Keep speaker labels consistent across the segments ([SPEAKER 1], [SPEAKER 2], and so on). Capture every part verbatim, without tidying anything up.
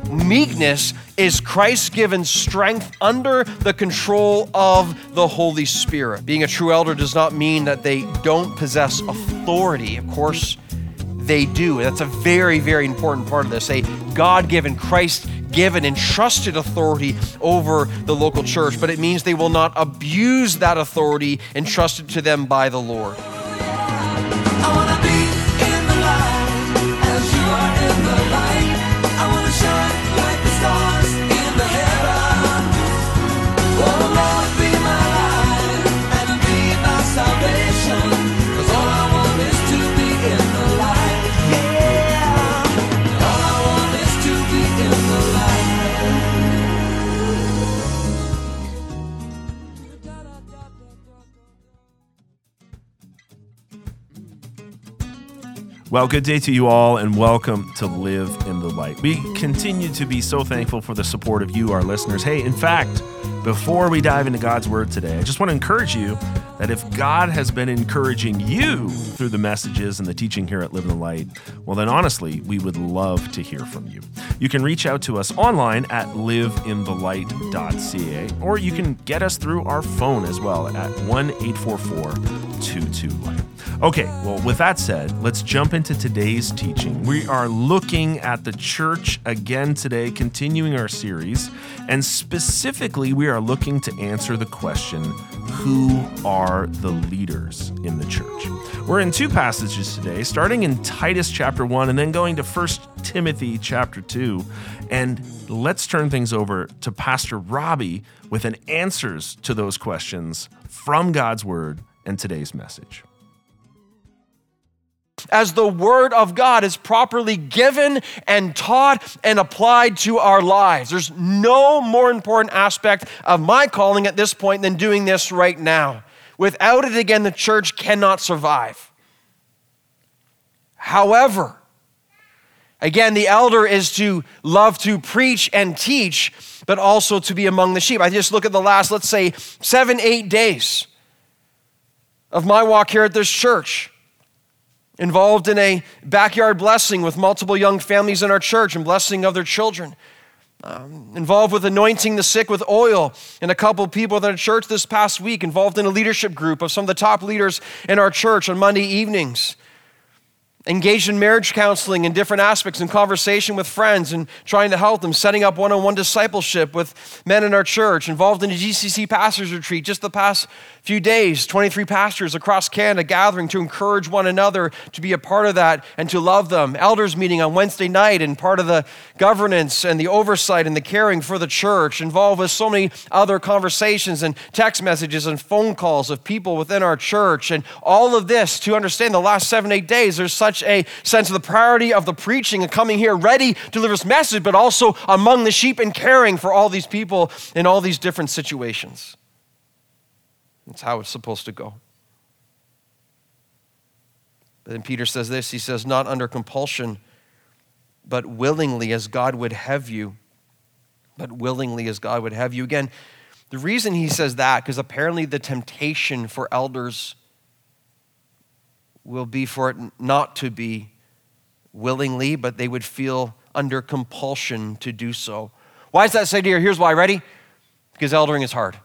[SPEAKER 1] Meekness is Christ-given strength under the control of the Holy Spirit. Being a true elder does not mean that they don't possess authority. Of course, they do. That's a very, very important part of this. A God-given, Christ-given, entrusted authority over the local church, but it means they will not abuse that authority entrusted to them by the Lord.
[SPEAKER 2] I want to be in the light as you are in the light. I want to shine like the stars in the heaven. Oh Lord, be my light and be my salvation. 'Cause all I want is to be in the light. Yeah. All I want is to be in the light.
[SPEAKER 3] Well, good day to you all, and welcome to Live in the Light. We continue to be so thankful for the support of you, our listeners. Hey, in fact, before we dive into God's Word today, I just want to encourage you that if God has been encouraging you through the messages and the teaching here at Live in the Light, well then honestly, we would love to hear from you. You can reach out to us online at live in the light dot c a, or you can get us through our phone as well at one eight four four two two light. Okay, well, with that said, let's jump into today's teaching. We are looking at the church again today, continuing our series, and specifically, we are looking to answer the question, who are the leaders in the church? We're in two passages today, starting in Titus chapter one and then going to First Timothy chapter two. And let's turn things over to Pastor Robbie with an answers to those questions from God's Word and today's message.
[SPEAKER 1] As the Word of God is properly given and taught and applied to our lives. There's no more important aspect of my calling at this point than doing this right now. Without it, again, the church cannot survive. However, again, the elder is to love to preach and teach, but also to be among the sheep. I just look at the last, let's say, seven, eight days of my walk here at this church. Involved in a backyard blessing with multiple young families in our church and blessing of their children. Um, involved with anointing the sick with oil and a couple of people within our church this past week. Involved in a leadership group of some of the top leaders in our church on Monday evenings. Engaged in marriage counseling in different aspects and conversation with friends and trying to help them, setting up one-on-one discipleship with men in our church, involved in a G C C pastors retreat just the past few days, twenty-three pastors across Canada gathering to encourage one another to be a part of that and to love them. Elders meeting on Wednesday night and part of the governance and the oversight and the caring for the church, involved with so many other conversations and text messages and phone calls of people within our church. And all of this to understand the last seven, eight days, there's such a sense of the priority of the preaching and coming here ready to deliver this message, but also among the sheep and caring for all these people in all these different situations. That's how it's supposed to go. But then Peter says this, he says, not under compulsion, but willingly as God would have you. But willingly as God would have you. Again, the reason he says that, because apparently the temptation for elders will be for it not to be willingly, but they would feel under compulsion to do so. Why is that said here? Here's why. Ready? Because eldering is hard.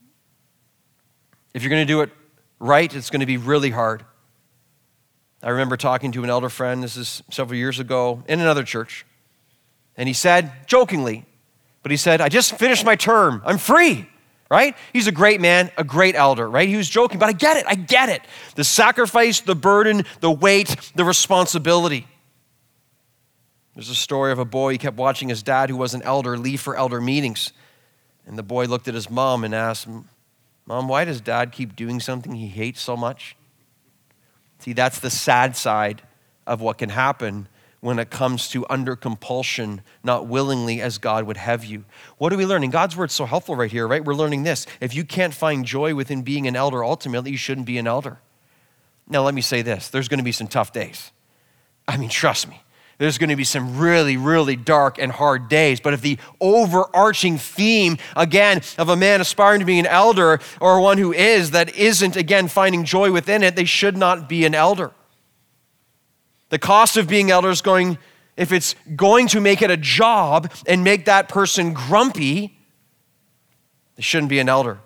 [SPEAKER 1] If you're going to do it right, it's going to be really hard. I remember talking to an elder friend, this is several years ago, in another church, and he said, jokingly, but he said, I just finished my term. I'm free. Right? He's a great man, a great elder, right? He was joking, but I get it, I get it. The sacrifice, the burden, the weight, the responsibility. There's a story of a boy, he kept watching his dad, who was an elder, leave for elder meetings. And the boy looked at his mom and asked, Mom, why does dad keep doing something he hates so much? See, that's the sad side of what can happen when it comes to under compulsion, not willingly as God would have you. What are we learning? God's word's so helpful right here, right? We're learning this. If you can't find joy within being an elder, ultimately you shouldn't be an elder. Now let me say this, there's gonna be some tough days. I mean, trust me, there's gonna be some really, really dark and hard days. But if the overarching theme, again, of a man aspiring to be an elder or one who is, that isn't, again, finding joy within it, they should not be an elder. The cost of being elder is going if it's going to make it a job and make that person grumpy, they shouldn't be an elder.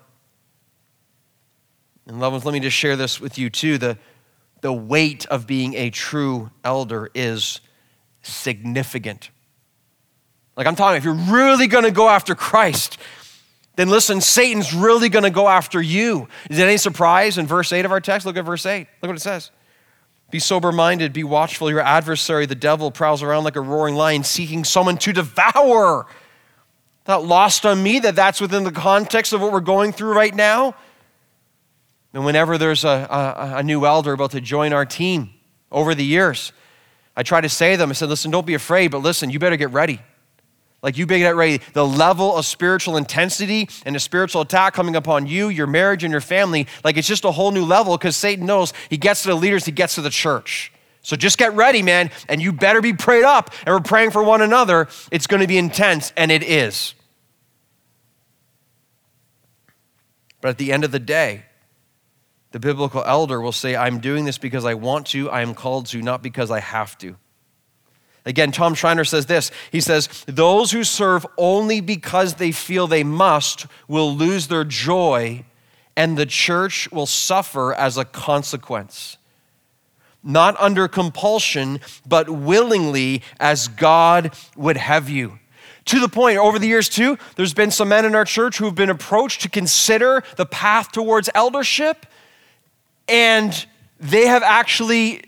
[SPEAKER 1] And loved ones, let me just share this with you too. The, the weight of being a true elder is significant. Like I'm talking, if you're really going to go after Christ, then listen, Satan's really going to go after you. Is it any surprise in verse eight of our text? Look at verse eight. Look what it says. Be sober-minded, be watchful. Your adversary, the devil, prowls around like a roaring lion, seeking someone to devour. Not lost on me that that's within the context of what we're going through right now. And whenever there's a, a, a new elder about to join our team over the years, I try to say to them, I said, listen, don't be afraid, but listen, you better get ready. Like you better get ready. The level of spiritual intensity and the spiritual attack coming upon you, your marriage, and your family, like it's just a whole new level because Satan knows he gets to the leaders, he gets to the church. So just get ready, man, and you better be prayed up, and we're praying for one another. It's going to be intense, and it is. But at the end of the day, the biblical elder will say, I'm doing this because I want to, I am called to, not because I have to. Again, Tom Schreiner says this. He says, those who serve only because they feel they must will lose their joy, and the church will suffer as a consequence. Not under compulsion, but willingly as God would have you. To the point, over the years too, there's been some men in our church who have been approached to consider the path towards eldership, and they have actually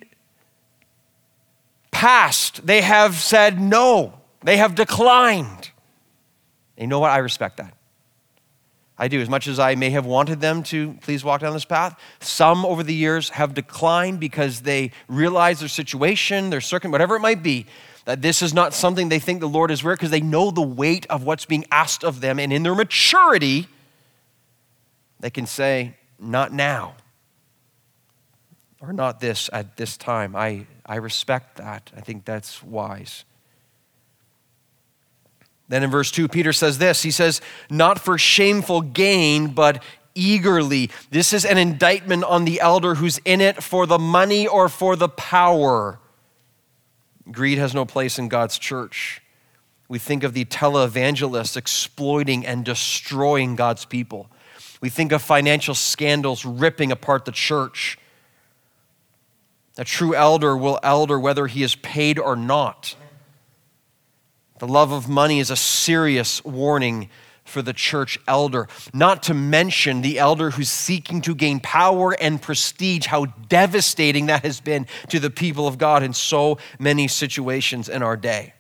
[SPEAKER 1] passed. They have said no. They have declined. And you know what? I respect that. I do. As much as I may have wanted them to please walk down this path, some over the years have declined because they realize their situation, their circumstance, whatever it might be, that this is not something they think the Lord is worth because they know the weight of what's being asked of them. And in their maturity, they can say, not now. Or not this at this time. I, I respect that. I think that's wise. Then in verse two, Peter says this. He says, not for shameful gain, but eagerly. This is an indictment on the elder who's in it for the money or for the power. Greed has no place in God's church. We think of the televangelists exploiting and destroying God's people. We think of financial scandals ripping apart the church. A true elder will elder whether he is paid or not. The love of money is a serious warning for the church elder, not to mention the elder who's seeking to gain power and prestige, how devastating that has been to the people of God in so many situations in our day.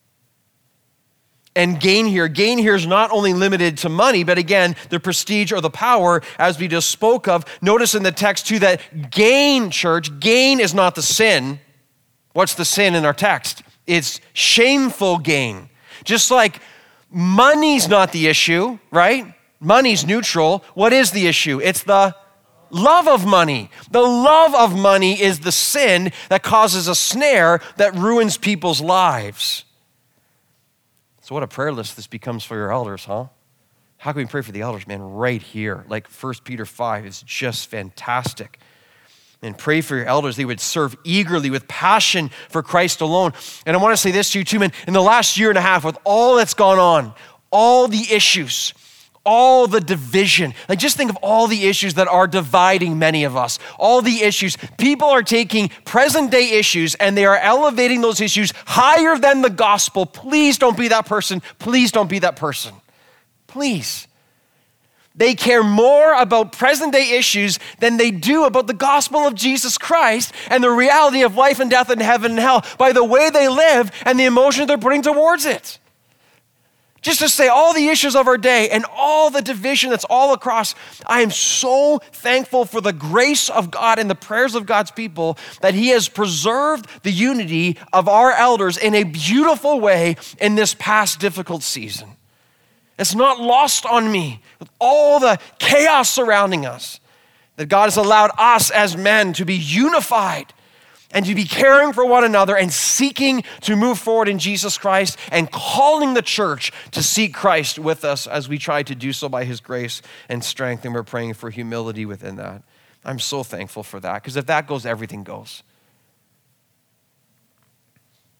[SPEAKER 1] And gain here, gain here is not only limited to money, but again, the prestige or the power, as we just spoke of. Notice in the text too that gain, church, gain is not the sin. What's the sin in our text? It's shameful gain. Just like money's not the issue, right? Money's neutral. What is the issue? It's the love of money. The love of money is the sin that causes a snare that ruins people's lives. So what a prayer list this becomes for your elders, huh? How can we pray for the elders, man? Right here, like First Peter five is just fantastic. And pray for your elders. They would serve eagerly with passion for Christ alone. And I want to say this to you too, man. In the last year and a half, with all that's gone on, all the issues, all the division, like just think of all the issues that are dividing many of us. All the issues. People are taking present day issues and they are elevating those issues higher than the gospel. Please don't be that person. Please don't be that person. Please. They care more about present day issues than they do about the gospel of Jesus Christ and the reality of life and death and heaven and hell by the way they live and the emotion they're putting towards it. Just to say all the issues of our day and all the division that's all across, I am so thankful for the grace of God and the prayers of God's people that He has preserved the unity of our elders in a beautiful way in this past difficult season. It's not lost on me with all the chaos surrounding us, that God has allowed us as men to be unified and to be caring for one another and seeking to move forward in Jesus Christ and calling the church to seek Christ with us as we try to do so by His grace and strength. And we're praying for humility within that. I'm so thankful for that, because if that goes, everything goes.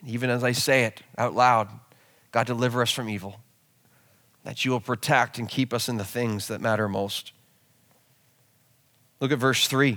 [SPEAKER 1] Even as I say it out loud, God, deliver us from evil, that you will protect and keep us in the things that matter most. Look at verse three.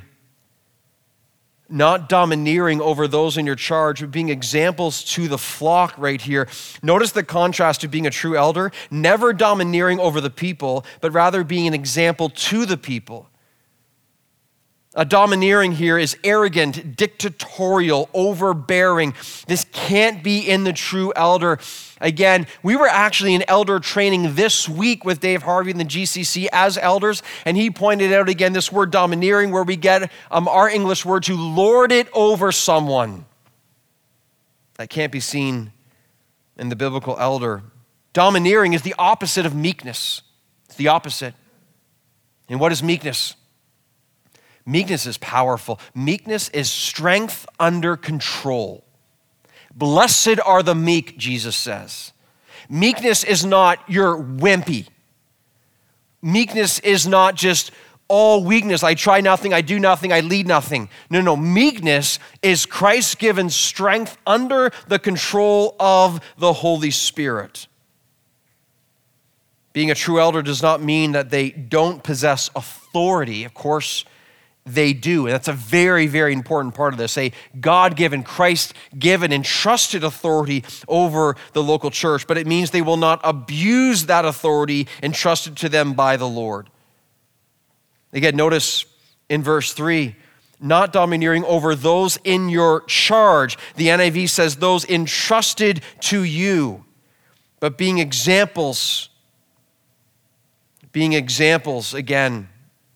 [SPEAKER 1] Not domineering over those in your charge, but being examples to the flock right here. Notice the contrast to being a true elder, never domineering over the people, but rather being an example to the people. A domineering here is arrogant, dictatorial, overbearing. This can't be in the true elder. Again, we were actually in elder training this week with Dave Harvey in the G C C as elders, and he pointed out again this word domineering, where we get um, our English word to lord it over someone. That can't be seen in the biblical elder. Domineering is the opposite of meekness. It's the opposite. And what is meekness? Meekness is powerful. Meekness is strength under control. Blessed are the meek, Jesus says. Meekness is not your wimpy. Meekness is not just all weakness. I try nothing, I do nothing, I lead nothing. No, no. Meekness is Christ's given strength under the control of the Holy Spirit. Being a true elder does not mean that they don't possess authority. Of course, they do. And that's a very, very important part of this. A God-given, Christ-given, entrusted authority over the local church. But it means they will not abuse that authority entrusted to them by the Lord. Again, notice in verse three, not domineering over those in your charge. The N I V says those entrusted to you, but being examples, being examples again,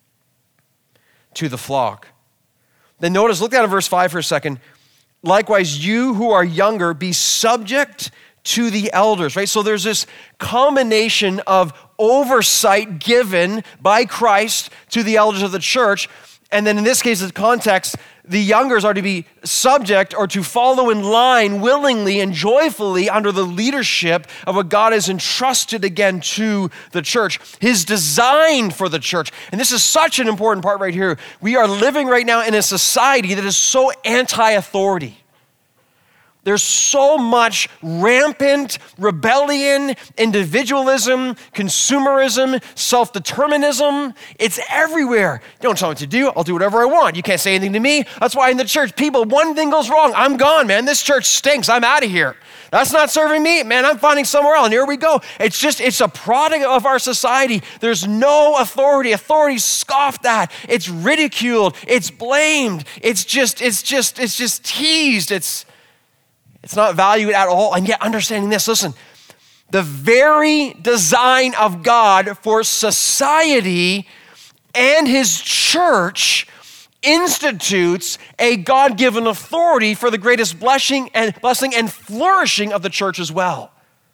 [SPEAKER 1] to the flock. Then notice, look down at verse five for a second. Likewise, you who are younger, be subject to the elders, right? So there's this combination of oversight given by Christ to the elders of the church. And then in this case, the context, the youngers are to be subject or to follow in line willingly and joyfully under the leadership of what God has entrusted again to the church, his design for the church. And this is such an important part right here. We are living right now in a society that is so anti-authority. There's so much rampant rebellion, individualism, consumerism, self-determinism. It's everywhere. You don't tell me what to do. I'll do whatever I want. You can't say anything to me. That's why in the church, people, one thing goes wrong. I'm gone, man. This church stinks. I'm out of here. That's not serving me. Man, I'm finding somewhere else. And here we go. It's just, it's a product of our society. There's no authority. Authority scoffed at. It's ridiculed. It's blamed. It's just, it's just, it's just teased. It's, It's not valued at all. And yet understanding this, listen, the very design of God for society and his church institutes a God-given authority for the greatest blessing and blessing and flourishing of the church as well.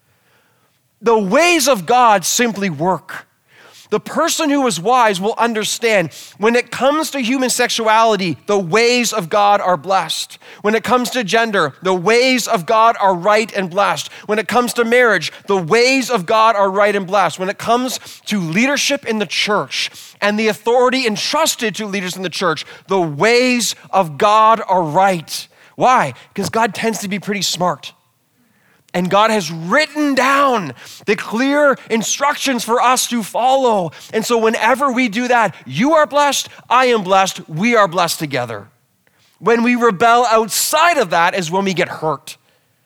[SPEAKER 1] The ways of God simply work. The person who is wise will understand when it comes to human sexuality, the ways of God are blessed. When it comes to gender, the ways of God are right and blessed. When it comes to marriage, the ways of God are right and blessed. When it comes to leadership in the church and the authority entrusted to leaders in the church, the ways of God are right. Why? Because God tends to be pretty smart. And God has written down the clear instructions for us to follow. And so whenever we do that, you are blessed, I am blessed, we are blessed together. When we rebel outside of that is when we get hurt.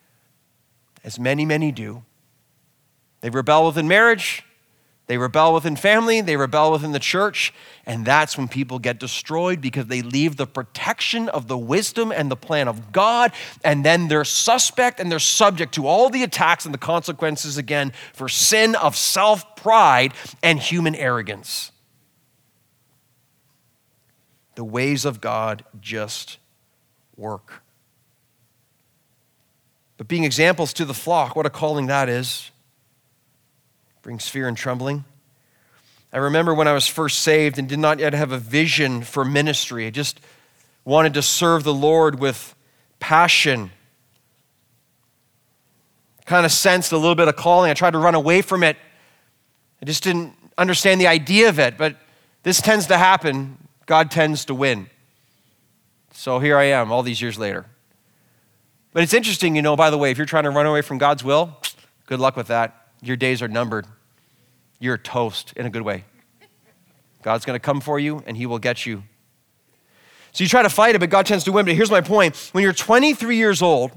[SPEAKER 1] As many, many do. They rebel within marriage, they rebel within family, they rebel within the church, and that's when people get destroyed because they leave the protection of the wisdom and the plan of God, and then they're suspect and they're subject to all the attacks and the consequences again for sin of self-pride and human arrogance. The ways of God just work. But being examples to the flock, what a calling that is. Brings fear and trembling. I remember when I was first saved and did not yet have a vision for ministry. I just wanted to serve the Lord with passion. Kind of sensed a little bit of calling. I tried to run away from it. I just didn't understand the idea of it, but this tends to happen. God tends to win. So here I am all these years later. But it's interesting, you know, by the way, if you're trying to run away from God's will, good luck with that. Your days are numbered. You're toast in a good way. God's going to come for you and he will get you. So you try to fight it, but God tends to win. But here's my point. When you're twenty-three years old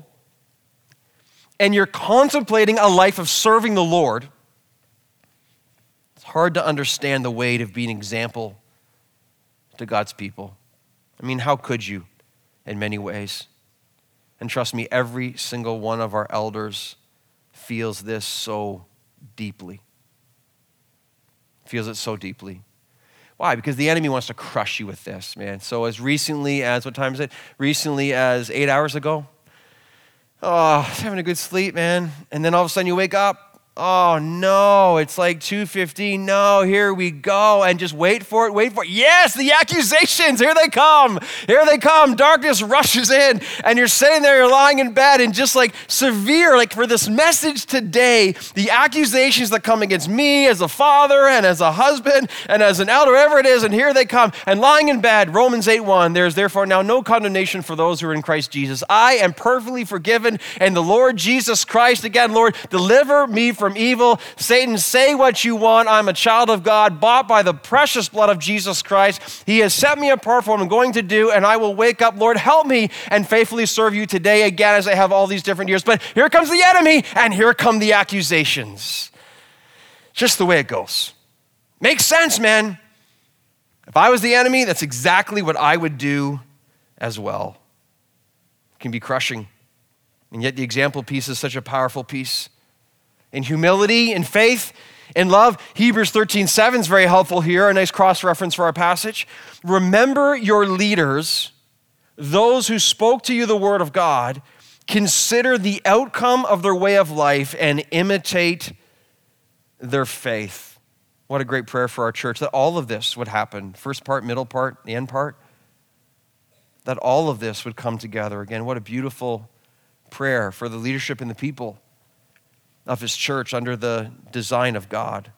[SPEAKER 1] and you're contemplating a life of serving the Lord, it's hard to understand the weight of being an example to God's people. I mean, how could you in many ways? And trust me, every single one of our elders feels this so deeply. Feels it so deeply. Why? Because the enemy wants to crush you with this, man. So as recently as, what time is it? Recently as eight hours ago. Oh, I was having a good sleep, man. And then all of a sudden you wake up. Oh no, it's like two fifteen. No, here we go. And just wait for it, wait for it. Yes, the accusations, here they come. Here they come. Darkness rushes in and you're sitting there, you're lying in bed and just like severe, like for this message today, the accusations that come against me as a father and as a husband and as an elder, whatever it is, and here they come. And lying in bed, Romans eight one, there's therefore now no condemnation for those who are in Christ Jesus. I am perfectly forgiven and the Lord Jesus Christ, again, Lord, deliver me from evil. Satan, say what you want. I'm a child of God, bought by the precious blood of Jesus Christ. He has set me apart for what I'm going to do, and I will wake up. Lord, help me and faithfully serve you today again as I have all these different years. But here comes the enemy, and here come the accusations. Just the way it goes. Makes sense, man. If I was the enemy, that's exactly what I would do as well. It can be crushing. And yet the example piece is such a powerful piece. In humility, in faith, in love. Hebrews thirteen seven is very helpful here, a nice cross-reference for our passage. Remember your leaders, those who spoke to you the word of God. Consider the outcome of their way of life and imitate their faith. What a great prayer for our church, that all of this would happen. First part, middle part, the end part. That all of this would come together. Again, what a beautiful prayer for the leadership and the people of his church under the design of God.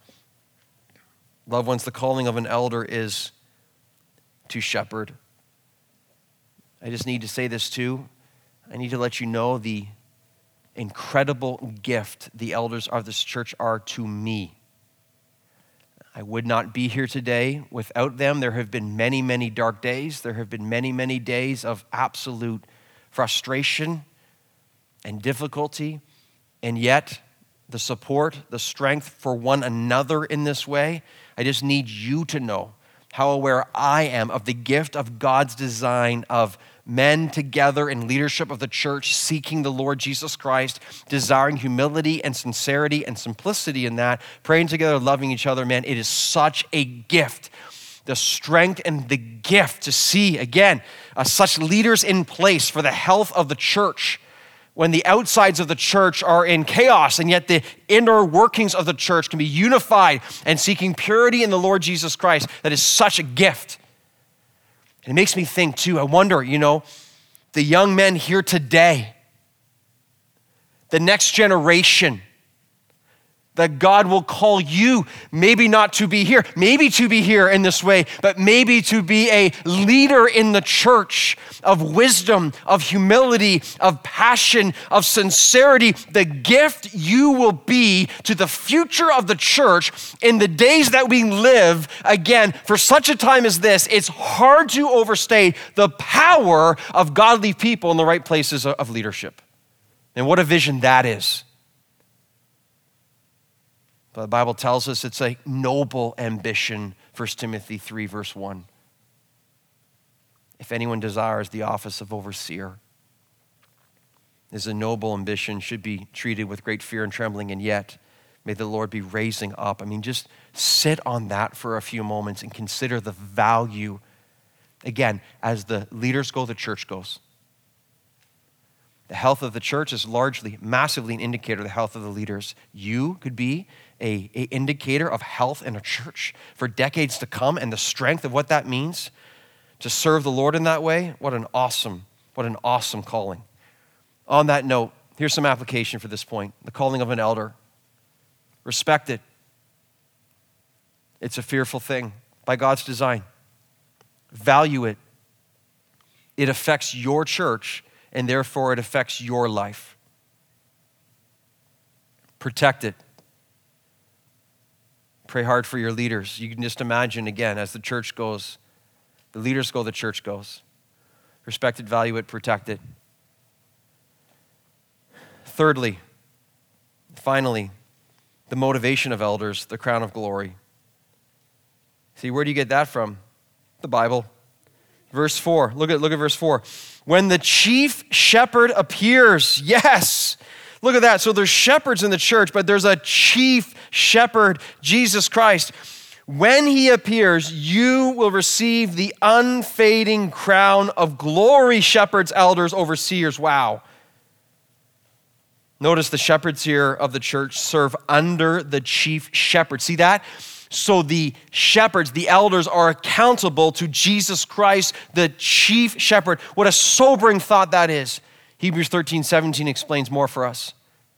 [SPEAKER 1] Loved ones, the calling of an elder is to shepherd. I just need to say this too. I need to let you know the incredible gift the elders of this church are to me. I would not be here today without them. There have been many, many dark days. There have been many, many days of absolute frustration and difficulty, and yet the support, the strength for one another in this way. I just need you to know how aware I am of the gift of God's design of men together in leadership of the church, seeking the Lord Jesus Christ, desiring humility and sincerity and simplicity in that, praying together, loving each other. Man, it is such a gift. The strength and the gift to see, again, uh, such leaders in place for the health of the church, when the outsides of the church are in chaos, and yet the inner workings of the church can be unified and seeking purity in the Lord Jesus Christ. That is such a gift. And it makes me think too, I wonder, you know, the young men here today, the next generation, that God will call you maybe not to be here, maybe to be here in this way, but maybe to be a leader in the church of wisdom, of humility, of passion, of sincerity. The gift you will be to the future of the church in the days that we live, again, for such a time as this. It's hard to overstate the power of godly people in the right places of leadership. And what a vision that is. But the Bible tells us it's a noble ambition, First Timothy three, verse one. If anyone desires the office of overseer, is a noble ambition, should be treated with great fear and trembling, and yet may the Lord be raising up. I mean, just sit on that for a few moments and consider the value. Again, as the leaders go, the church goes. The health of the church is largely, massively an indicator of the health of the leaders. You could be a, a indicator of health in a church for decades to come, and the strength of what that means to serve the Lord in that way. What an awesome, what an awesome calling. On that note, here's some application for this point. The calling of an elder. Respect it. It's a fearful thing by God's design. Value it. It affects your church and therefore it affects your life. Protect it. Pray hard for your leaders. You can just imagine, again, as the church goes, the leaders go, the church goes. Respect it, value it, protect it. Thirdly, finally, the motivation of elders, the crown of glory. See, where do you get that from? The Bible. Verse four, look at, look at verse four. When the chief shepherd appears, yes. Look at that. So there's shepherds in the church, but there's a chief shepherd, Jesus Christ. When he appears, you will receive the unfading crown of glory, shepherds, elders, overseers. Wow. Notice the shepherds here of the church serve under the chief shepherd. See that? So the shepherds, the elders, are accountable to Jesus Christ, the chief shepherd. What a sobering thought that is. Hebrews thirteen seventeen explains more for us.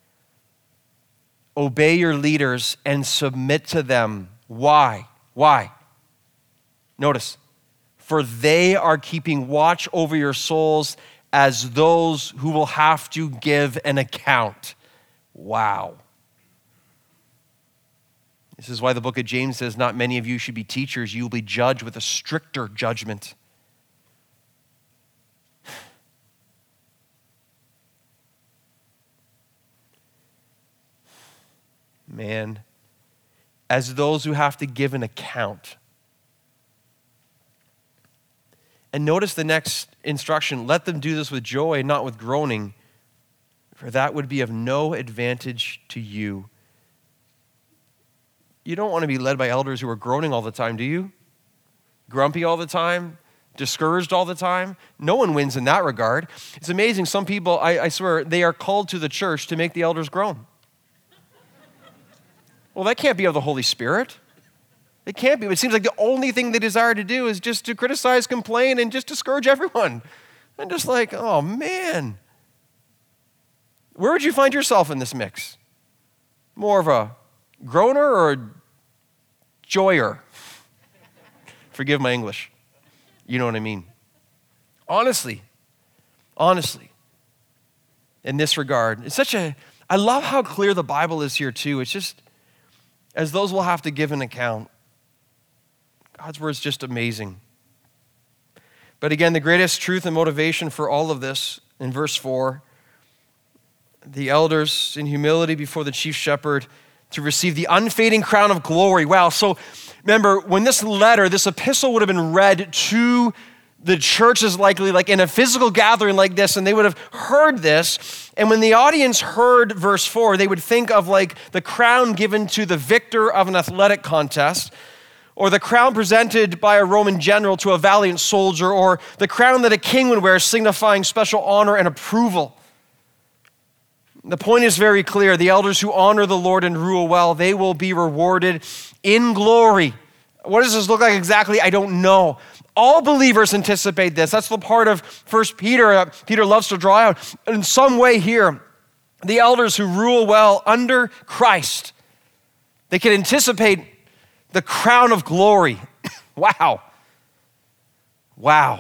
[SPEAKER 1] Obey your leaders and submit to them. Why? Why? Notice, for they are keeping watch over your souls as those who will have to give an account. Wow. This is why the book of James says, not many of you should be teachers. You will be judged with a stricter judgment. Man, as those who have to give an account. And notice the next instruction, let them do this with joy, not with groaning, for that would be of no advantage to you. You don't want to be led by elders who are groaning all the time, do you? Grumpy all the time? Discouraged all the time? No one wins in that regard. It's amazing. Some people, I, I swear, they are called to the church to make the elders groan. Well, that can't be of the Holy Spirit. It can't be. It seems like the only thing they desire to do is just to criticize, complain, and just discourage everyone. And just like, oh man. Where would you find yourself in this mix? More of a groaner or a joyer? Forgive my English. You know what I mean. Honestly, honestly, in this regard, it's such a, I love how clear the Bible is here too. It's just, as those will have to give an account. God's word is just amazing. But again, the greatest truth and motivation for all of this in verse four, the elders in humility before the chief shepherd to receive the unfading crown of glory. Wow. So remember, when this letter, this epistle would have been read to the churches, likely like in a physical gathering like this, and they would have heard this. And when the audience heard verse four, they would think of like the crown given to the victor of an athletic contest, or the crown presented by a Roman general to a valiant soldier, or the crown that a king would wear signifying special honor and approval. The point is very clear. The elders who honor the Lord and rule well, they will be rewarded in glory. What does this look like exactly? I don't know. All believers anticipate this. That's the part of First Peter. Uh, Peter loves to draw out. In some way here, the elders who rule well under Christ, they can anticipate the crown of glory. Wow. Wow.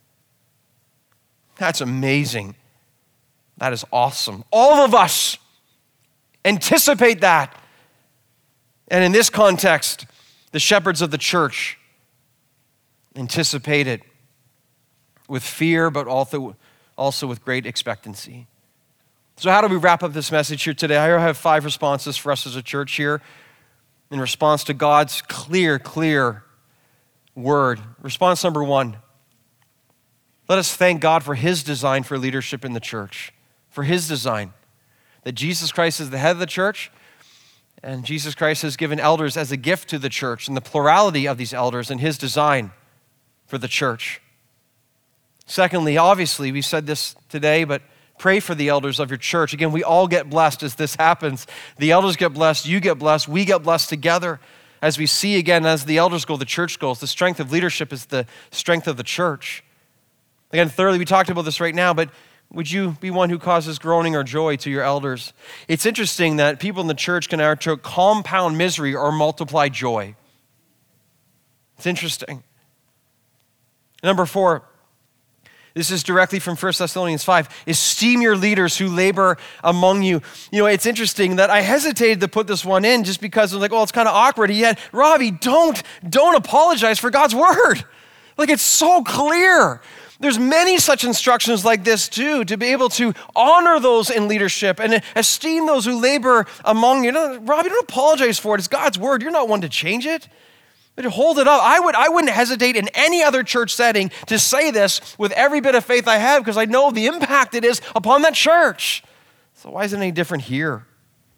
[SPEAKER 1] That's amazing. That is awesome. All of us anticipate that. And in this context, the shepherds of the church anticipate it with fear, but also, also with great expectancy. So how do we wrap up this message here today? I have five responses for us as a church here in response to God's clear, clear word. Response number one, let us thank God for his design for leadership in the church, for his design, that Jesus Christ is the head of the church, and Jesus Christ has given elders as a gift to the church, and the plurality of these elders and his design for the church. Secondly, obviously, we said this today, but pray for the elders of your church. Again, we all get blessed as this happens. The elders get blessed, you get blessed, we get blessed together. As we see again, as the elders go, the church goes. The strength of leadership is the strength of the church. Again, thirdly, we talked about this right now, but would you be one who causes groaning or joy to your elders? It's interesting that people in the church can either compound misery or multiply joy. It's interesting. Number four, This is directly from First Thessalonians five. Esteem your leaders who labor among you. You know, it's interesting that I hesitated to put this one in just because I'm like, oh, it's kind of awkward. Yet, Robbie, don't, don't apologize for God's word. Like, it's so clear. There's many such instructions like this too, to be able to honor those in leadership and esteem those who labor among you. No, Robbie, don't apologize for it. It's God's word. You're not one to change it. But hold it up. I, would, I wouldn't hesitate in any other church setting to say this with every bit of faith I have because I know the impact it is upon that church. So why is it any different here?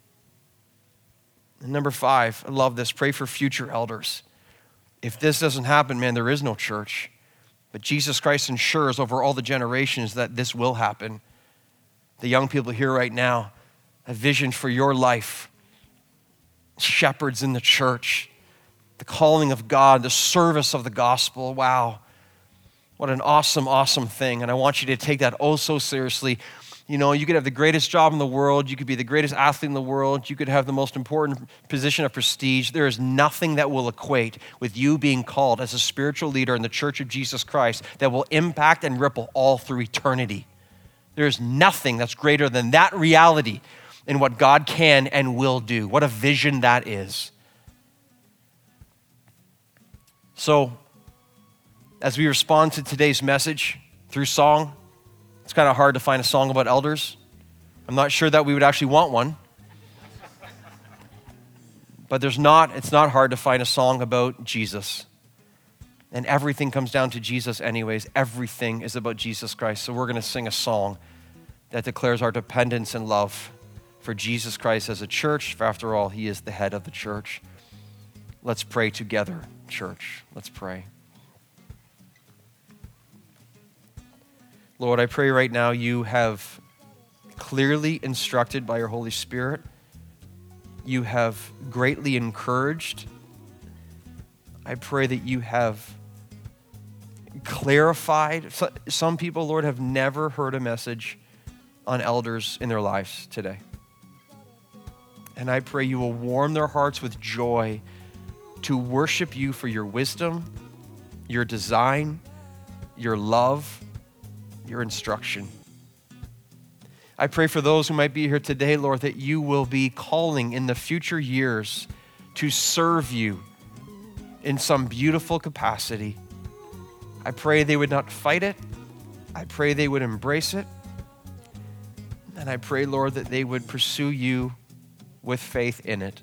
[SPEAKER 1] And number five, I love this. Pray for future elders. If this doesn't happen, man, there is no church. But Jesus Christ ensures over all the generations that this will happen. The young people here right now, a vision for your life. Shepherds in the church, the calling of God, the service of the gospel. Wow, what an awesome, awesome thing. And I want you to take that oh so seriously. You know, you could have the greatest job in the world. You could be the greatest athlete in the world. You could have the most important position of prestige. There is nothing that will equate with you being called as a spiritual leader in the Church of Jesus Christ that will impact and ripple all through eternity. There is nothing that's greater than that reality in what God can and will do. What a vision that is. So, as we respond to today's message through song, it's kind of hard to find a song about elders. I'm not sure that we would actually want one. But there's not, it's not hard to find a song about Jesus. And everything comes down to Jesus anyways. Everything is about Jesus Christ. So we're going to sing a song that declares our dependence and love for Jesus Christ as a church. For after all, he is the head of the church. Let's pray together, church. Let's pray. Lord, I pray right now you have clearly instructed by your Holy Spirit. You have greatly encouraged. I pray that you have clarified. Some people, Lord, have never heard a message on elders in their lives today. And I pray you will warm their hearts with joy to worship you for your wisdom, your design, your love, your instruction. I pray for those who might be here today, Lord, that you will be calling in the future years to serve you in some beautiful capacity. I pray they would not fight it. I pray they would embrace it. And I pray, Lord, that they would pursue you with faith in it.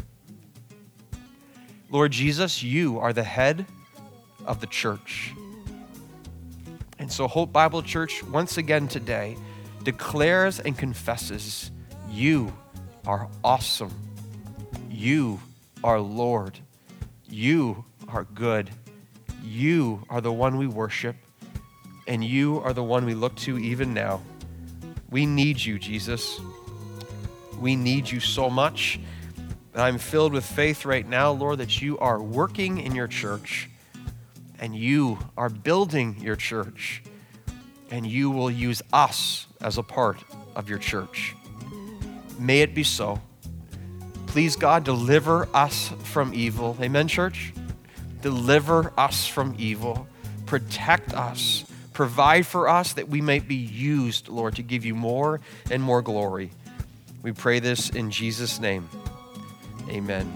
[SPEAKER 1] Lord Jesus, you are the head of the church. And so Hope Bible Church, once again today, declares and confesses, you are awesome. You are Lord. You are good. You are the one we worship, and you are the one we look to even now. We need you, Jesus. We need you so much. And I'm filled with faith right now, Lord, that you are working in your church, and you are building your church, and you will use us as a part of your church. May it be so. Please, God, deliver us from evil. Amen, church? Deliver us from evil. Protect us. Provide for us that we might be used, Lord, to give you more and more glory. We pray this in Jesus' name. Amen.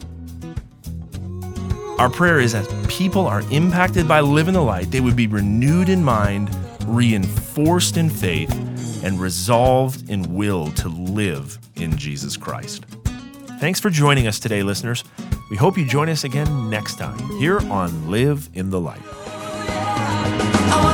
[SPEAKER 3] Our prayer is as people are impacted by living the light, they would be renewed in mind, reinforced in faith, and resolved in will to live in Jesus Christ. Thanks for joining us today, listeners. We hope you join us again next time here on Live in the Light.
[SPEAKER 2] I